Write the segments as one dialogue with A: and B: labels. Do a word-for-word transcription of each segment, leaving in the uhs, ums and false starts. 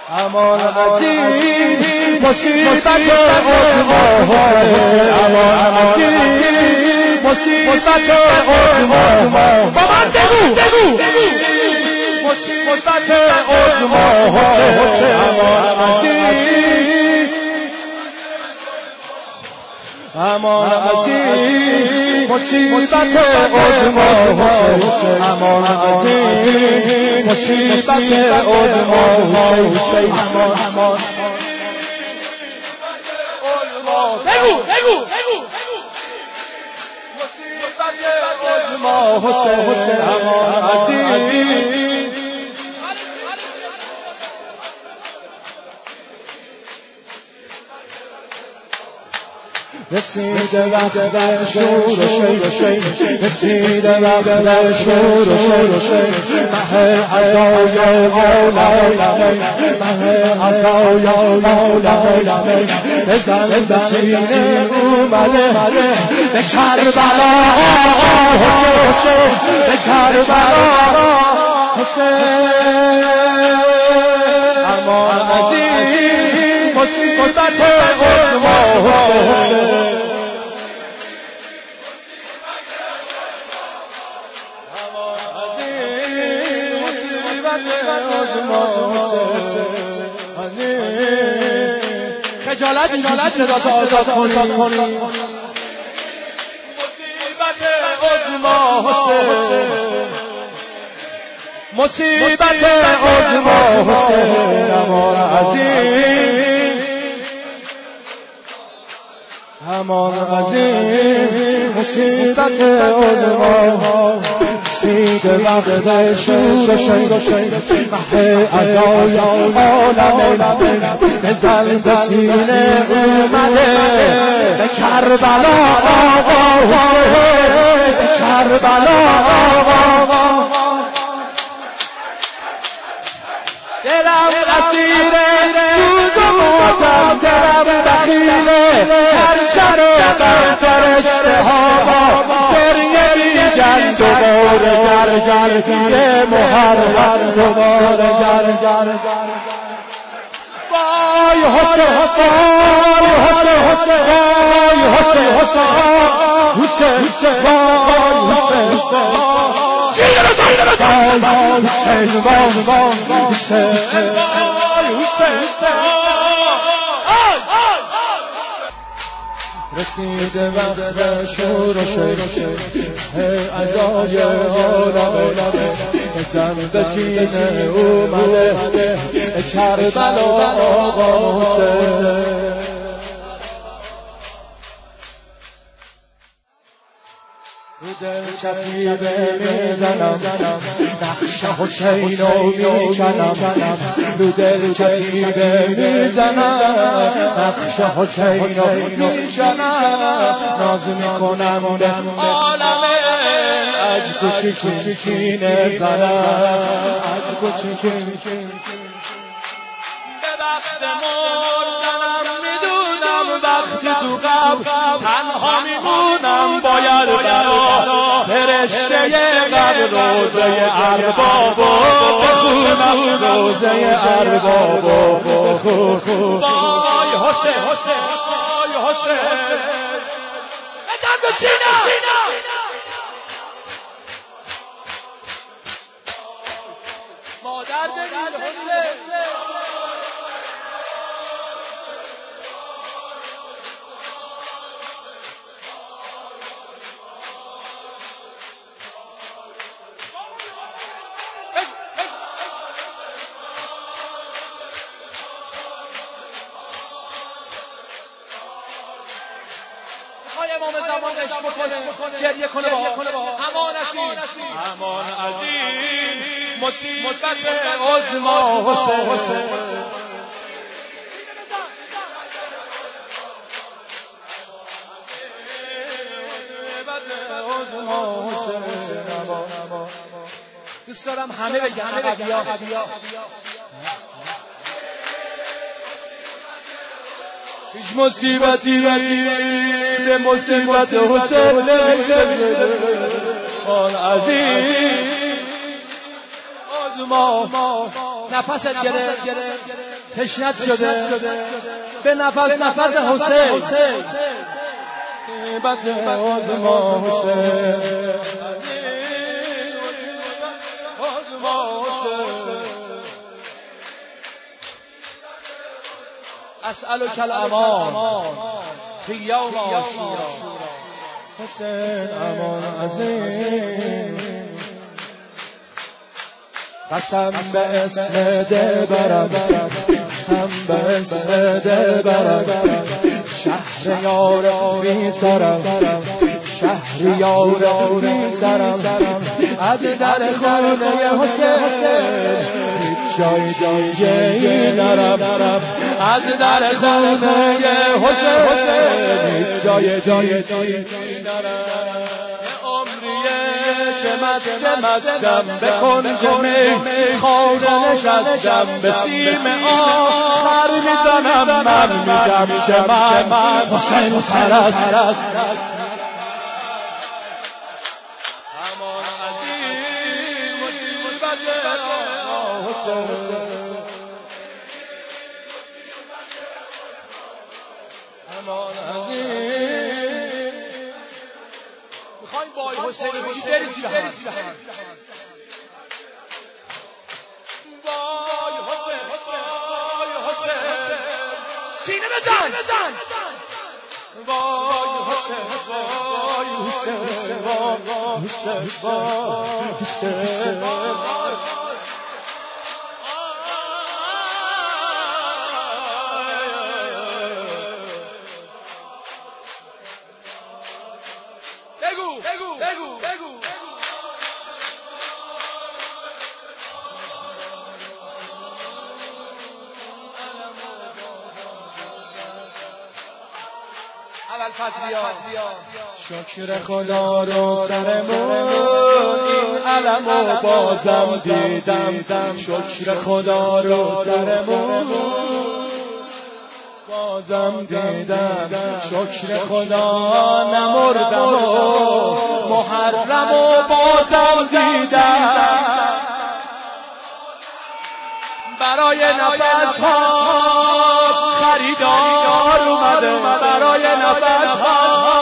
A: امان عزیز مصیبت عظما حسین امان عزیز مصیبت عظما با من بگو بگو مصیبت عظما حسین امان عزیز امان عزیز مصیبت عظما حسین امان عزیز مصیبت عظما حسین امان امان بگو بگو بگو مصیبت عظما حسین امان عزیز رسیده وقت شور و شیر رسیده وقت شور و شیر مه عزای عالمین مه عزای عالمین بزن بسینه اومده به کربلا حسین به کربلا حسین امان عزیز مصیبت عظما حسین خجالت خجالت صدات آزاد کنی مصیبت عظما حسین مصیبت عظما حسین امان عزیز امان عزیز مصیبت عظما رسیده وقت شور و شیر مه عزای عالمین بزن به سینه اومده به کربلا آقا حسین به کربلا آقا دلم اسیره سوز و ماتم دلم بخیله هرچه رو بر فرشته ها گریه میگن دوباره گر گر پیه محرم دوباره گر گر وای حسین وای حسین حسین وای حسین حسین حسین وای حسین سینه رو سینه رو وای حسین وای وای حسین وای حسین رسیده وقت شور و شیر عزای عالمین بزن به سینه اومده کربلا آقا حسین رو دل چتیبه میزنم نقش حسین رو میکنم رو دل چتیبه میزنم نقش حسین رو میکنم ناز میکنم به عالمه از کوچیکی سینه زنم از کوچیکی به وقت مردنم میدونم وقتی تو قبر تنها میمونم باید برا فرشته قبر روزه اربابو بخونم روزه اربابو بخونم وای حسین وای حسین بزن به سینه مادر ببین حسین امام زمان عشق بکنه گریه کنه با امان عزیز امان عزیز مصیبت عظما حسین دوست دارم همه بگن عقبیا هیچ مصیبتی به مصیبت حسین نمیرسه آن عزیز آزما نفست گرفت تشنت شده به نفس نفس حسین بد آزما حسین اسألك الامان فی یوم عاشورا حسین امان عظیم قسم به اسم دلبرم قسم به اسم دلبرم شهر یار بی سرم شهر یار بی سرم از در خانه حسین هیچ جای دیگه نرم از در خانه حسین هیچ جای دیگه نرم که مست مستم به کنج می خانه نشستم به سیم آخر میزنم من میگم چه من حسین سرست امان عظیم مصیبت حسین امان عظیم میخوایم با حسین بگی بریزی به هم وای حسین وای حسین سینه بزن وای حسین وای حسین وای حسین حسین بگو بگو بگو بگو اول فضلیا شکر خدا رو سرمون این علمو بازم دیدم شکر خدا رو سرمون بازم دیدم شکر خدا نمردم و محرم و بازم دیدم برای نفس ها خریدار اومده برای نفس ها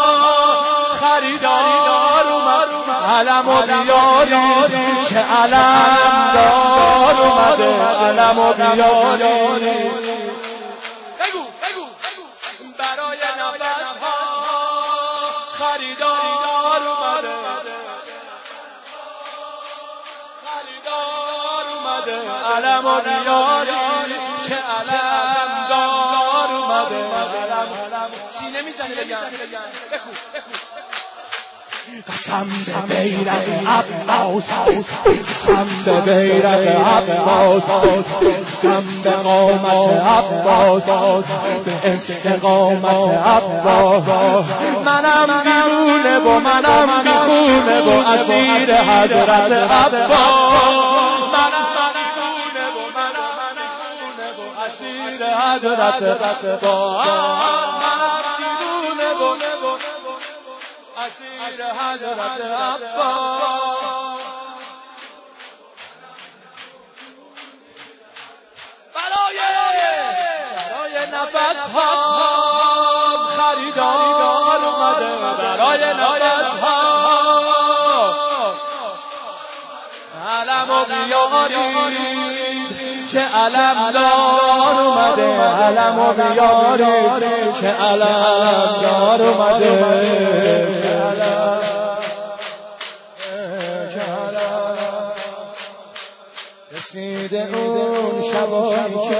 A: خریدار اومده علم و بیاری چه علم دار اومده علم و بیاری برای نفس ها خریدار اومده خریدار اومده علم و بیاری چه علم دار اومده سینه میزنی بگن بکو قسم به بیرق عباس قسم به بیرق عباس قسم به قامت عباس به استقامت عباس منم بیرونه و منم بیخونه و اسیر حضرت عباس منم بیرونه و منم بیخونه و اسیر حضرت عباس منم بیرونه و اسیر حضرت عباس برای برای نفس ها خریدار اومده برای نفس ها علم و بیاری چه علم دار اومده علم و بیاری چه علم دار اومده رسیده اون شبایی که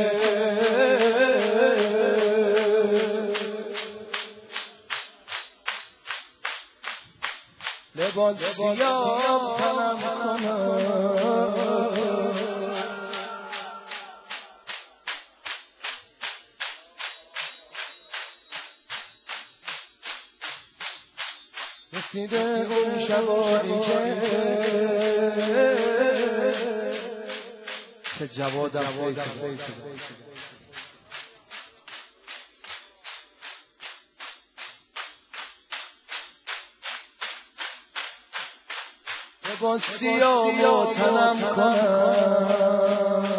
A: لباس سیاه تنم کنم رسیده اون شبایی که چه جوادم فیض لباس سیاه تنم کنم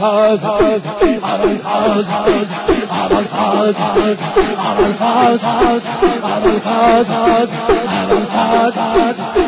A: Abulfaz, Abulfaz, Abulfaz, Abulfaz, Abulfaz, Abulfaz.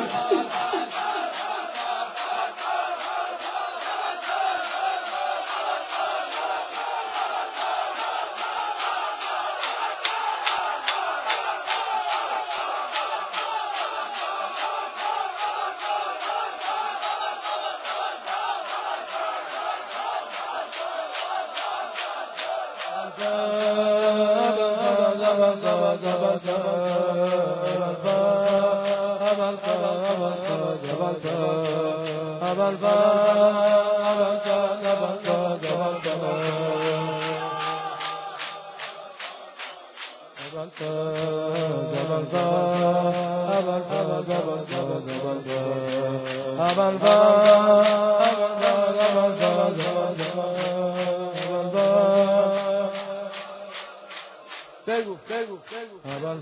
A: بگو بگو بگو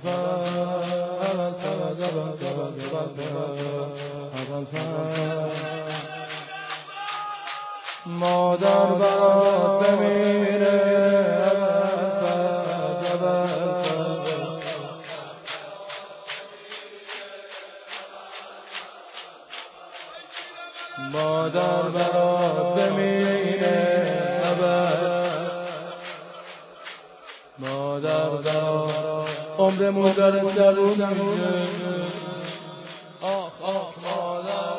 A: مادر برات بمیره مادر برات بمیره مادر برات عمرمون داره دوون میشه آخ آخ مادر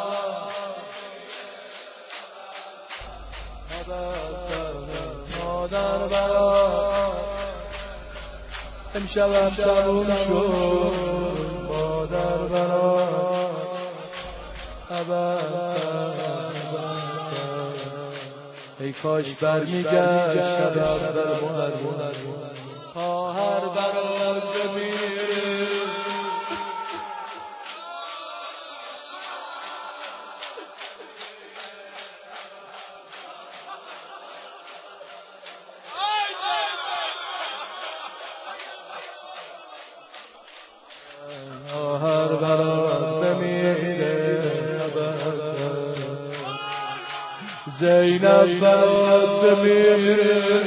A: مادر برات امشب هم تموم شد مادر برات ای کاش برمیگشت شب اول خواهر برات بمیره خواهر برات بمیره زینب برات بمیره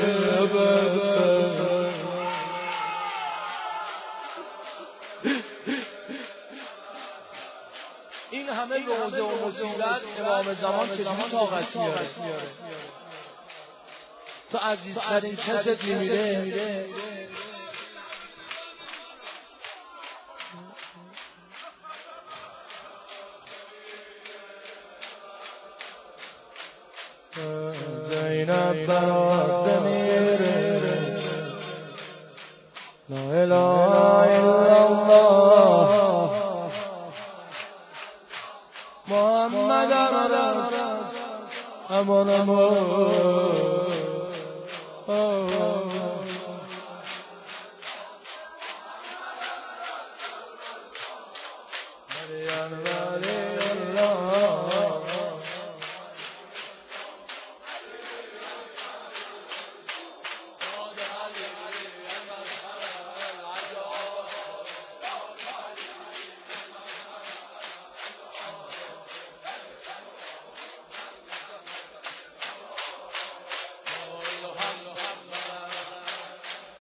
A: این همه روزه و مصیبت امام زمان چجوری طاقت میاره؟ تو عزیزترین کست میمیره زینب برات بمیره لا اله الا الله محمد رسول امان امان مریم ولی الله